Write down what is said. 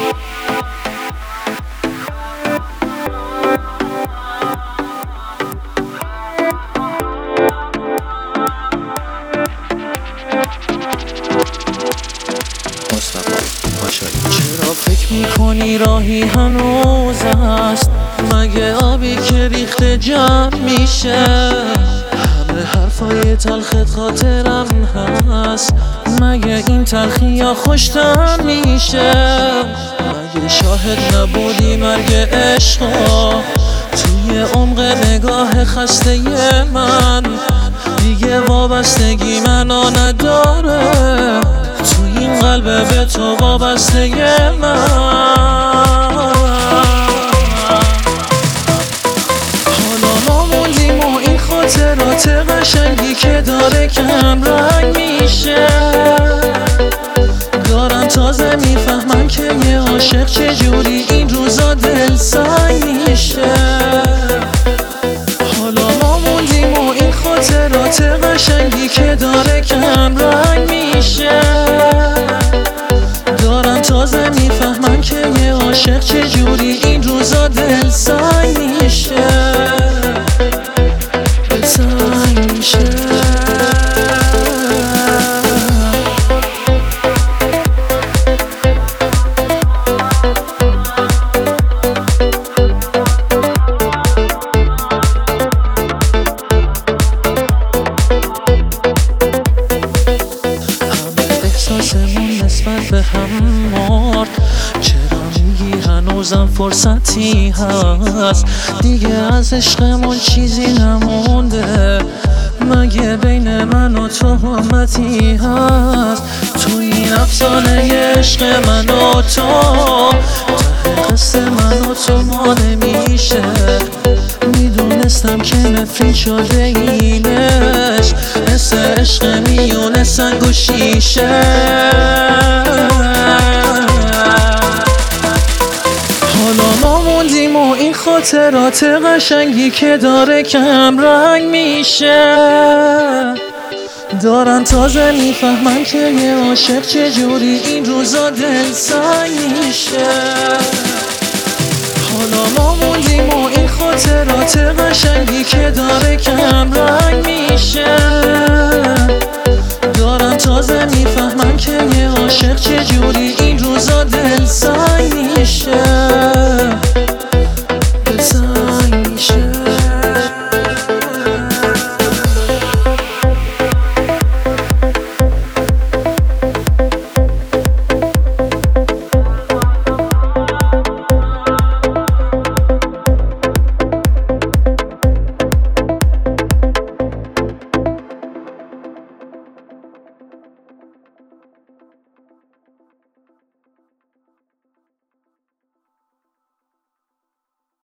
چرا فکر میکنی راهی هنوز است؟ مگه آبی که ریخته جمع میشه؟ همه حرفای تلخت خاطرم هست، مگه این تلخی یا خوشتم میشه؟ مگه شاهد نبودی مرگ عشقا توی عمق نگاه خسته من؟ دیگه وابستگی منو نداره توی این قلب به تو وابسته من. حالا ما موندیم و این خاطرات قشنگی که داره کم رنگ میشه. دارم تازه میفهمم که یه عاشق چجوری این روزا دل سنگ میشه. حالا ما موندیم و این خاطرات قشنگی که داره کم رنگ میشه. دارم تازه میفهمم که یه عاشق چجوری این روزا دل سنگ میشه. دل سنگ میشه. احساسمون نسبت به هم مرد، چرا میگی هنوزم فرصتی هست؟ دیگه از عشقمون چیزی نمونده، مگه بین من و تو همتی هست؟ تو این افسانه عشق من و تو ته قصه من و تو ما نمیشه. میدونستم که نفرین شده اینش، مثل عشق میونه سنگ و شیشه. حالا ما موندیم و این خاطرات قشنگی که داره کم رنگ میشه. دارم تازه میفهمم که یه عاشق چجوری این روزا دل سنگ میشه. حالا ما موندیم و این خاطرات قشنگی که داره کم رنگ میشه. دارم تازه میفهمم که یه عاشق چجوری این روزا